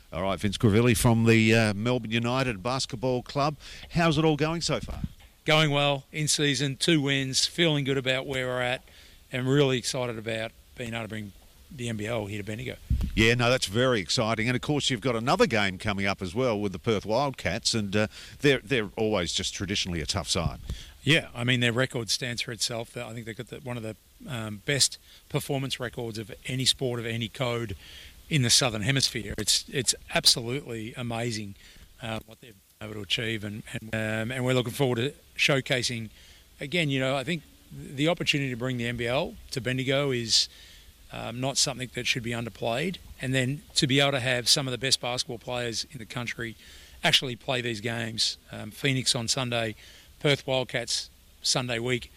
All right, Vince Gravilli from the Melbourne United Basketball Club. How's it all going so far? Going well in season, 2 wins, feeling good about where we're at, and really excited about being able to bring the NBL here to Bendigo. Yeah, no, that's very exciting. And, of course, you've got another game coming up as well with the Perth Wildcats, and they're always just traditionally a tough side. Yeah, I mean, their record stands for itself. I think they've got one of the best performance records of any sport, of any code in the Southern Hemisphere. It's absolutely amazing what they've been able to achieve, and we're looking forward to showcasing. Again, I think the opportunity to bring the NBL to Bendigo is not something that should be underplayed, and then to be able to have some of the best basketball players in the country actually play these games. Phoenix on Sunday, Perth Wildcats Sunday week.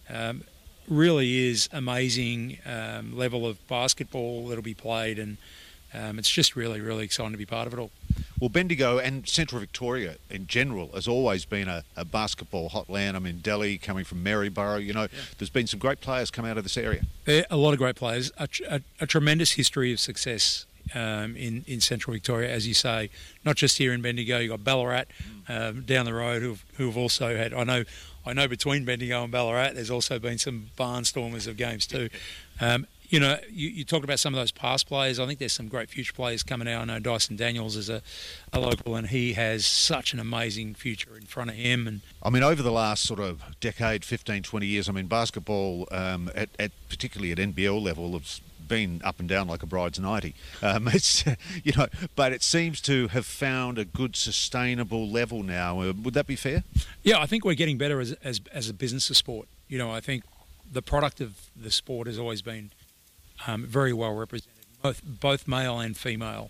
Really is amazing level of basketball that'll be played, and it's just really, really exciting to be part of it all. Well, Bendigo and Central Victoria in general has always been a basketball hotland. I mean, Delhi coming from Maryborough, There's been some great players come out of this area. A lot of great players, a tremendous history of success in Central Victoria, as you say, not just here in Bendigo. You've got Ballarat down the road who've also had, I know between Bendigo and Ballarat there's also been some barnstormers of games too. You talked about some of those past players. I think there's some great future players coming out. I know Dyson Daniels is a local, and he has such an amazing future in front of him. And I mean, over the last sort of decade, 15, 20 years, I mean, basketball, particularly at NBL level, has been up and down like a bride's nightie. But it seems to have found a good, sustainable level now. Would that be fair? Yeah, I think we're getting better as a business of sport. I think the product of the sport has always been very well represented, both male and female.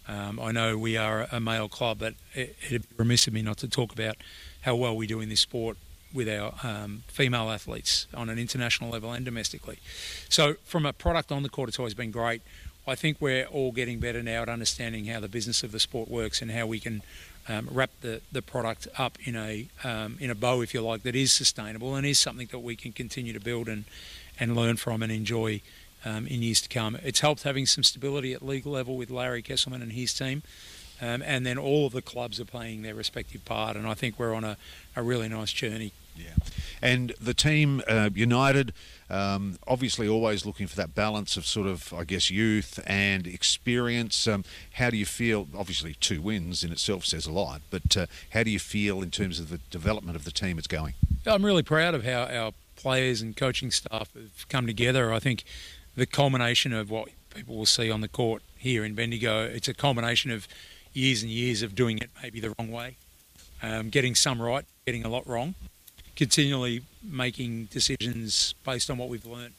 I know we are a male club, but it'd be remiss of me not to talk about how well we do in this sport with our female athletes on an international level and domestically. So from a product on the court, it's always been great. I think we're all getting better now at understanding how the business of the sport works and how we can wrap the product up in a bow, if you like, that is sustainable and is something that we can continue to build and learn from and enjoy in years to come. It's helped having some stability at league level with Larry Kesselman and his team. And then all of the clubs are playing their respective part, and I think we're on a really nice journey. Yeah. And the team, United, obviously always looking for that balance of sort of, I guess, youth and experience. How do you feel? Obviously 2 wins in itself says a lot, but how do you feel in terms of the development of the team it's going? I'm really proud of how our players and coaching staff have come together. I think the culmination of what people will see on the court here in Bendigo, it's a culmination of years and years of doing it maybe the wrong way, getting some right, getting a lot wrong, continually making decisions based on what we've learnt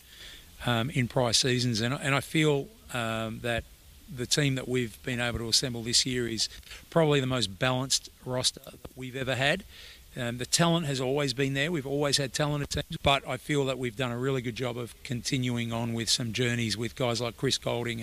in prior seasons. And I feel that the team that we've been able to assemble this year is probably the most balanced roster that we've ever had. The talent has always been there. We've always had talented teams, but I feel that we've done a really good job of continuing on with some journeys with guys like Chris Golding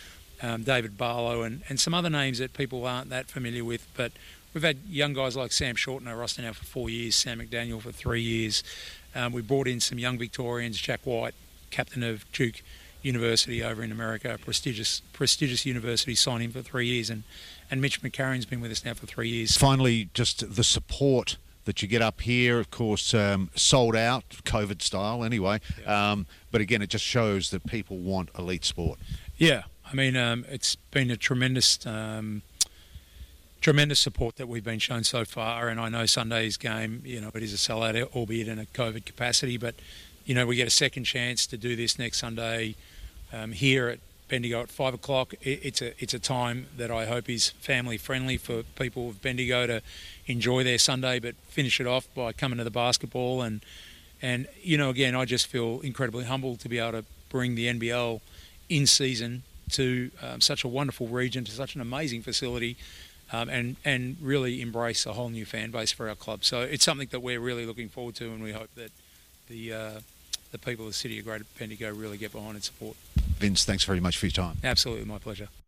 and David Barlow and some other names that people aren't that familiar with. But we've had young guys like Sam Short in our roster now for 4 years, Sam McDaniel for 3 years. We brought in some young Victorians, Jack White, captain of Duke University over in America, a prestigious university, signed him for 3 years, and Mitch McCarron's been with us now for 3 years. Finally, just the support that you get up here, of course, sold out, COVID style anyway. Yeah. But again, it just shows that people want elite sport. Yeah, I mean, it's been a tremendous support that we've been shown so far. And I know Sunday's game, it is a sellout, albeit in a COVID capacity. But, we get a second chance to do this next Sunday here at Bendigo at 5 o'clock. It's a time that I hope is family friendly for people of Bendigo to enjoy their Sunday, but finish it off by coming to the basketball. And again, I just feel incredibly humbled to be able to bring the NBL in season to such a wonderful region, to such an amazing facility, and really embrace a whole new fan base for our club. So it's something that we're really looking forward to, and we hope that the people of the city of Greater Bendigo really get behind and support. Vince, thanks very much for your time. Absolutely, my pleasure.